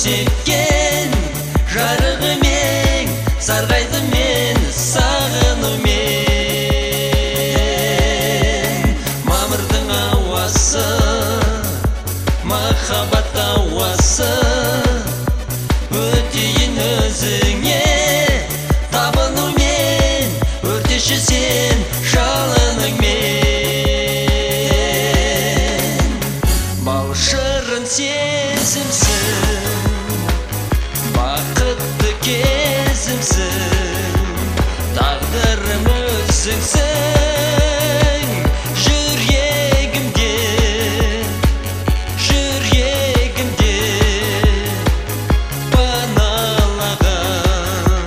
сепкен жарығымен сарғайды мен сағынумен. Мамырдың ауасы, махаббат ауасы, өтейін өзіңе табынумен, өртеші сен жалыныңмен. Бал шырын сезімсің, бақытты кезімсің, тағдырым өзіңсің. Жүрегімде паналаған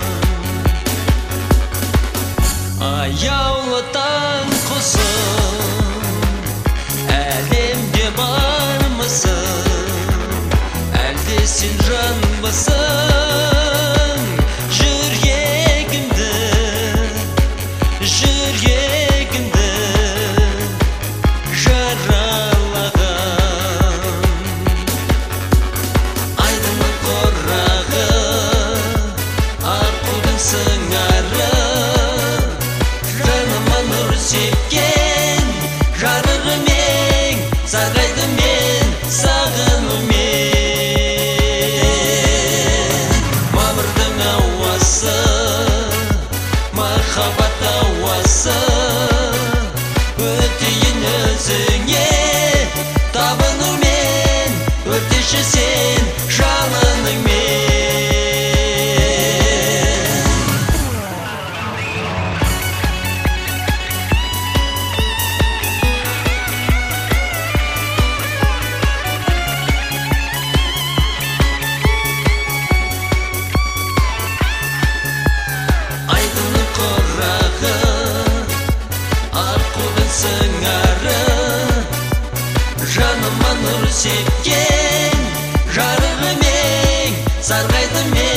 аяулы таң құсым, әлемде бармысың, әлде сен жанбысың? Жүрегімді жаралаған айдынның қорағы, аққудың сыңары, жаныма нұр сепкен жарығымен сарғайды мен сағынумен. Мамырдың ауасы, махаббат ауасы, өтейін өзіңе табынумен, өртеші сен жалыныңмен. Айдынның қорағы, аққудың сыңары, жаныма нұр сепкен жарығымен сарғайды мен